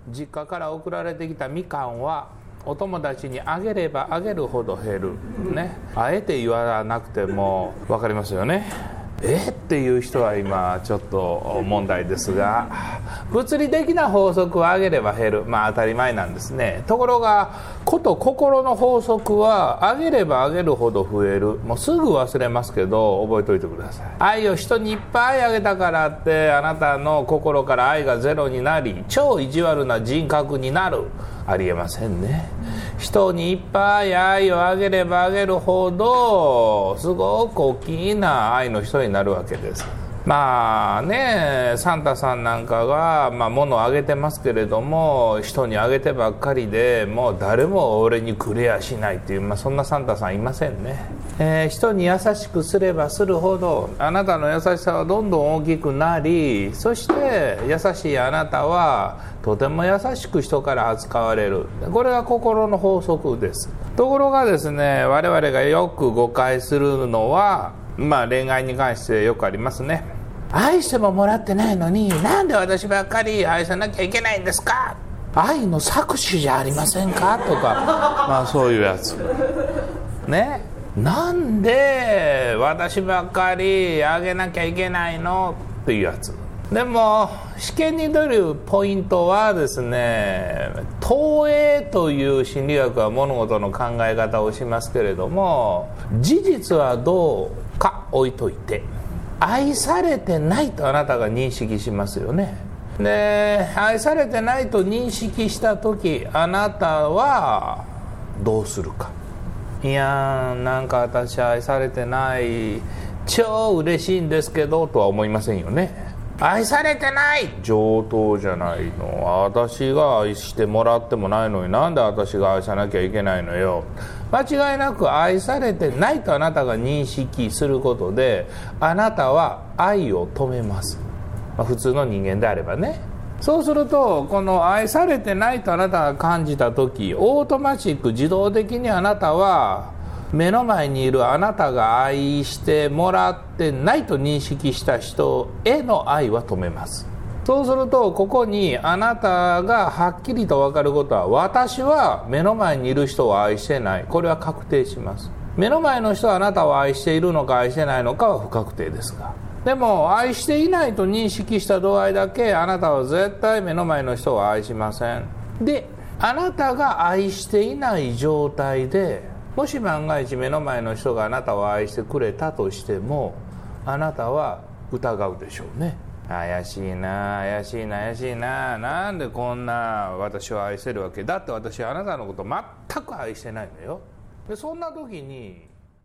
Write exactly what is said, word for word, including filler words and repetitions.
実家から送られてきたみかんはお友達にあげればあげるほど減るね。あえて言わなくても分かりますよね。えっていう人は今ちょっと問題ですが、物理的な法則は上げれば減る、まあ当たり前なんですね。ところがこと心の法則は上げれば上げるほど増える。もうすぐ忘れますけど覚えておいてください。愛を人にいっぱいあげたからってあなたの心から愛がゼロになり超意地悪な人格になる、ありえませんね。人にいっぱい愛をあげればあげるほどすごく大きな愛の人になるわけです。まあね、サンタさんなんかが、まあ、物をあげてますけれども人にあげてばっかりでもう誰も俺にくれやしないっていう、まあ、そんなサンタさんいませんね。えー、人に優しくすればするほどあなたの優しさはどんどん大きくなり、そして優しいあなたはとても優しく人から扱われる。これが心の法則です。ところがですね、我々がよく誤解するのは、まあ恋愛に関してよくありますね。愛してももらってないのになんで私ばっかり愛さなきゃいけないんですか、愛の搾取じゃありませんかとかまあそういうやつね。なんで私ばっかりあげなきゃいけないのっていうやつ。でも試験に出るポイントはですね、投影という心理学は物事の考え方をしますけれども、事実はどうか置いといて愛されてないとあなたが認識しますよね。で、愛されてないと認識した時あなたはどうするか。いやーなんか私愛されてない超嬉しいんですけどとは思いませんよね。愛されてない上等じゃないの、私が愛してもらってもないのになんで私が愛さなきゃいけないのよ。間違いなく愛されてないとあなたが認識することであなたは愛を止めます、まあ、普通の人間であればね。そうするとこの愛されてないとあなたが感じた時オートマチック自動的にあなたは目の前にいるあなたが愛してもらってないと認識した人への愛は止めます。そうするとここにあなたがはっきりと分かることは、私は目の前にいる人を愛してない、これは確定します。目の前の人はあなたを愛しているのか愛してないのかは不確定ですが、でも愛していないと認識した度合いだけあなたは絶対目の前の人を愛しません。で、あなたが愛していない状態でもし万が一目の前の人があなたを愛してくれたとしてもあなたは疑うでしょうね。怪しいな怪しいな怪しいな、なんでこんな私を愛せるわけだって、私はあなたのこと全く愛してないのよ。でそんな時に